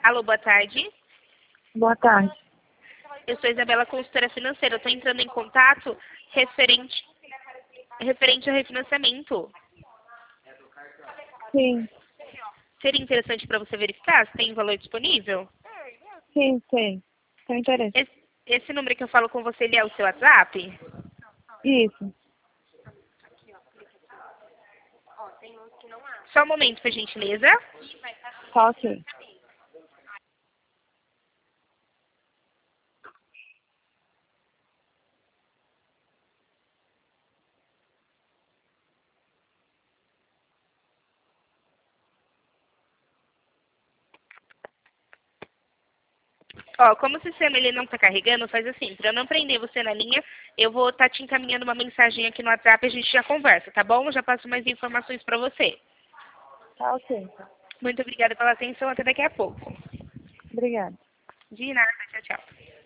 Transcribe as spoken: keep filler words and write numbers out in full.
Alô, boa tarde. Boa tarde. Eu sou Isabela, consultora financeira. Eu estou entrando em contato referente, referente ao refinanciamento. Sim, Seria interessante para você verificar se tem valor disponível? sim, sim. Tem interesse. Esse, esse número que eu falo com você, ele é o seu WhatsApp? Isso. Só um momento, por gentileza. Tá ok. Ó, como o sistema ele não está carregando, faz assim, para eu não prender você na linha, eu vou estar te encaminhando uma mensagem aqui no WhatsApp e a gente já conversa, tá bom? Eu já passo mais informações para você. Tá ok. Muito obrigada pela atenção, até daqui a pouco. Obrigada. De nada, tchau, tchau.